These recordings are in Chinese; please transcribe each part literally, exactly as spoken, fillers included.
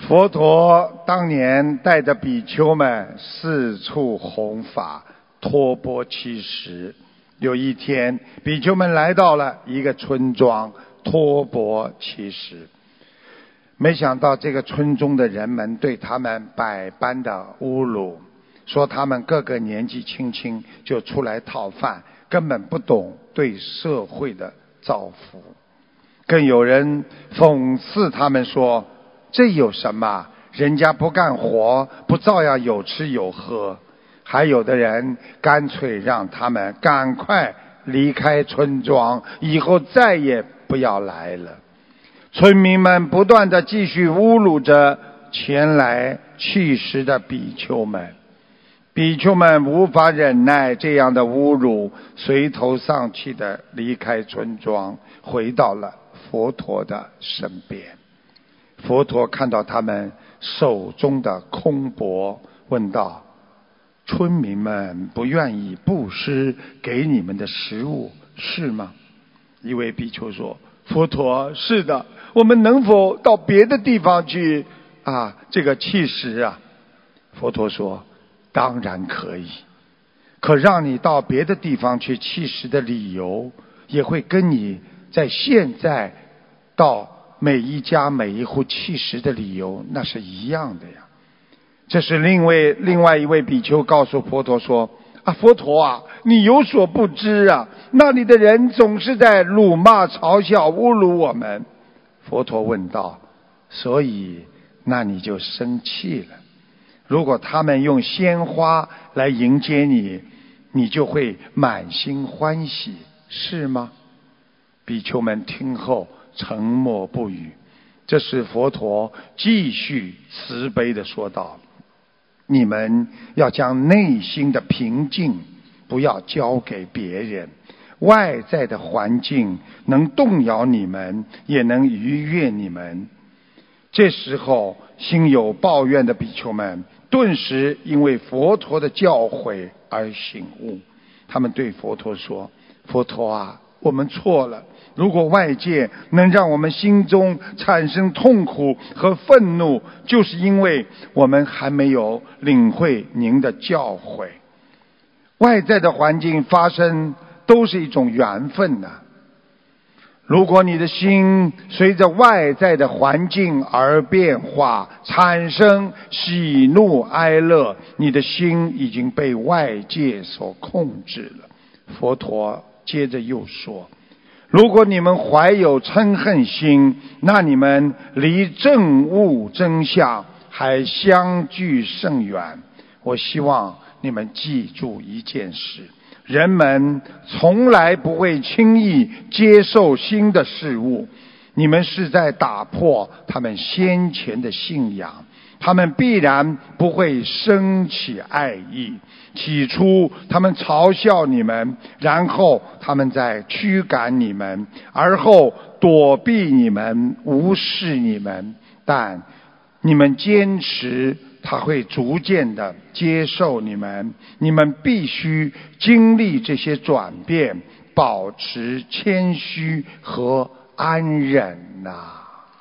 佛陀当年带着比丘们四处弘法，托钵乞食。有一天，比丘们来到了一个村庄，托钵乞食。没想到这个村中的人们对他们百般的侮辱，说他们个个年纪轻轻就出来讨饭，根本不懂对社会的造福。更有人讽刺他们说，这有什么？人家不干活，不照样有吃有喝？还有的人干脆让他们赶快离开村庄，以后再也不要来了。村民们不断地继续侮辱着前来乞食的比丘们，比丘们无法忍耐这样的侮辱，垂头丧气地离开村庄，回到了佛陀的身边。佛陀看到他们手中的空钵，问道：村民们不愿意布施给你们的食物，是吗？一位比丘说：佛陀，是的，我们能否到别的地方去啊这个乞食啊？佛陀说：当然可以，可让你到别的地方去乞食的理由，也会跟你在现在到每一家每一户乞食的理由那是一样的呀。这是另外另外一位比丘告诉佛陀说：啊，佛陀啊，你有所不知啊，那里的人总是在辱骂、嘲笑、侮辱我们。佛陀问道：所以那你就生气了？如果他们用鲜花来迎接你，你就会满心欢喜，是吗？比丘们听后沉默不语。这时佛陀继续慈悲地说道：你们要将内心的平静不要交给别人，外在的环境能动摇你们，也能愉悦你们。这时候心有抱怨的比丘们顿时因为佛陀的教诲而醒悟，他们对佛陀说：佛陀啊，我们错了，如果外界能让我们心中产生痛苦和愤怒，就是因为我们还没有领会您的教诲。外在的环境发生都是一种缘分呐、啊。如果你的心随着外在的环境而变化，产生喜怒哀乐，你的心已经被外界所控制了。佛陀接着又说：如果你们怀有嗔恨心，那你们离正悟真相还相距甚远。我希望你们记住一件事，人们从来不会轻易接受新的事物，你们是在打破他们先前的信仰，他们必然不会生起爱意。起初他们嘲笑你们，然后他们再驱赶你们，而后躲避你们，无视你们。但你们坚持，他会逐渐的接受你们。你们必须经历这些转变，保持谦虚和安忍呐、啊。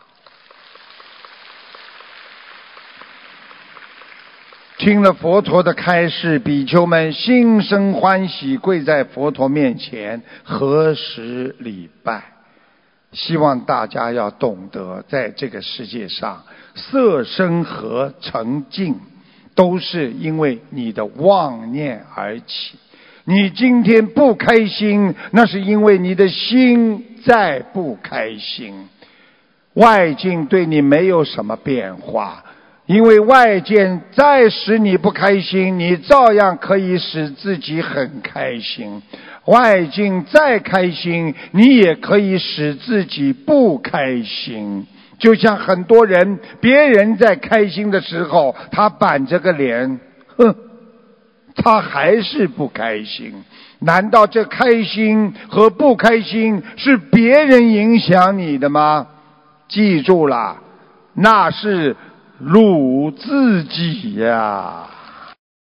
听了佛陀的开示，比丘们心生欢喜，跪在佛陀面前合十礼拜。希望大家要懂得，在这个世界上，色身和沉静都是因为你的妄念而起。你今天不开心，那是因为你的心在不开心。外境对你没有什么变化，因为外界再使你不开心，你照样可以使自己很开心。外境再开心，你也可以使自己不开心。就像很多人，别人在开心的时候，他板着个脸，哼，他还是不开心。难道这开心和不开心是别人影响你的吗？记住了，那是辱自己呀、啊。